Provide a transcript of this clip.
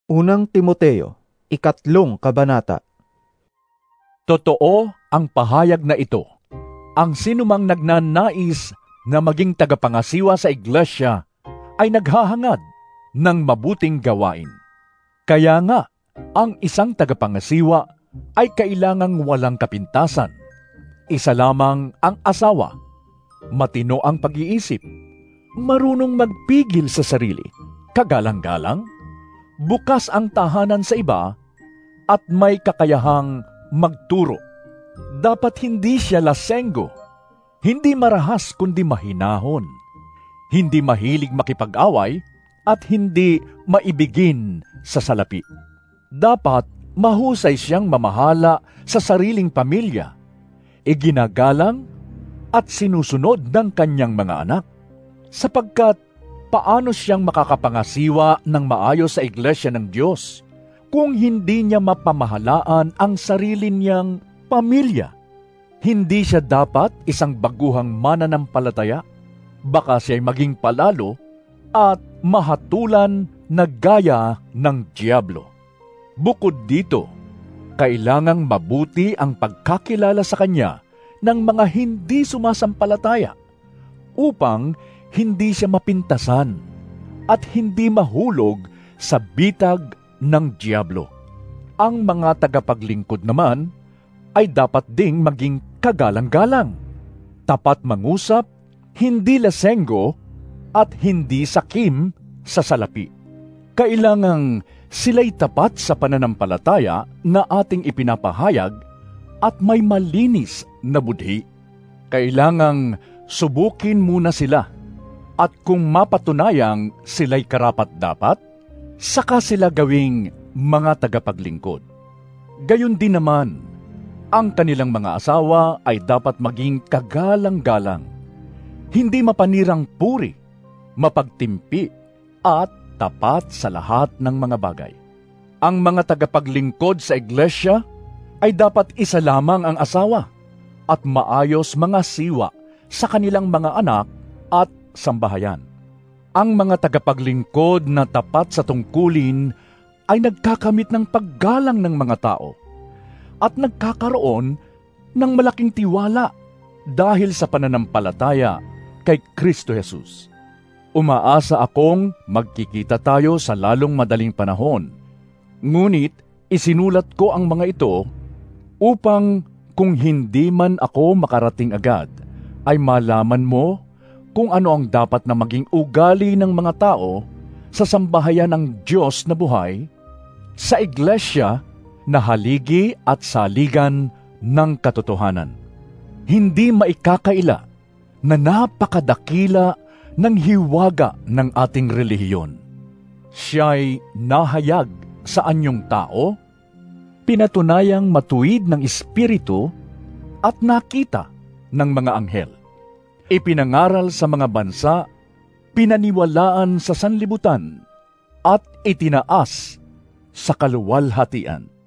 Unang Timoteo, 3 kabanata. Totoo ang pahayag na ito. Ang sinumang nagnanais na maging tagapangasiwa sa iglesia ay naghahangad ng mabuting gawain. Kaya nga, ang isang tagapangasiwa ay kailangang walang kapintasan. Isa lamang ang asawa, matino ang pag-iisip, marunong magpigil sa sarili, kagalang-galang, bukas ang tahanan sa iba, at may kakayahang magturo. Dapat hindi siya lasenggo, hindi marahas kundi mahinahon, hindi mahilig makipag-away, at hindi maibigin sa salapi. Dapat mahusay siyang mamahala sa sariling pamilya, iginagalang at sinusunod ng kanyang mga anak, sapagkat paano siyang makakapangasiwa ng maayos sa iglesia ng Diyos kung hindi niya mapamahalaan ang sarili niyang pamilya? Hindi siya dapat isang baguhang mananampalataya, baka siya'y maging palalo at mahatulan na gaya ng diablo. Bukod dito, kailangang mabuti ang pagkakilala sa kanya ng mga hindi sumasampalataya upang hindi siya mapintasan at hindi mahulog sa bitag ng diablo. Ang mga tagapaglingkod naman ay dapat ding maging kagalang-galang, tapat mangusap, hindi lasenggo, at hindi sakim sa salapi. Kailangang sila'y tapat sa pananampalataya na ating ipinapahayag at may malinis na budhi. Kailangang subukin muna sila, at kung mapatunayang sila'y karapat-dapat, saka sila gawing mga tagapaglingkod. Gayon din naman, ang kanilang mga asawa ay dapat maging kagalang-galang, hindi mapanirang puri, mapagtimpi, at tapat sa lahat ng mga bagay. Ang mga tagapaglingkod sa iglesia ay dapat isa lamang ang asawa at maayos mga siwa sa kanilang mga anak at sambahayan. Ang mga tagapaglingkod na tapat sa tungkulin ay nagkakamit ng paggalang ng mga tao at nagkakaroon ng malaking tiwala dahil sa pananampalataya kay Kristo Jesus. Umaasa akong magkikita tayo sa lalong madaling panahon. Ngunit isinulat ko ang mga ito upang kung hindi man ako makarating agad, ay malaman mo kung ano ang dapat na maging ugali ng mga tao sa sambahayan ng Diyos na buhay, sa iglesia na haligi at saligan ng katotohanan. Hindi maikakaila na napakadakila ng hiwaga ng ating relihiyon. Siya'y nahayag sa anyong tao, pinatunayang matuwid ng espiritu at nakita ng mga anghel. Ipinangaral sa mga bansa, pinaniwalaan sa sanlibutan, at itinaas sa kaluwalhatian.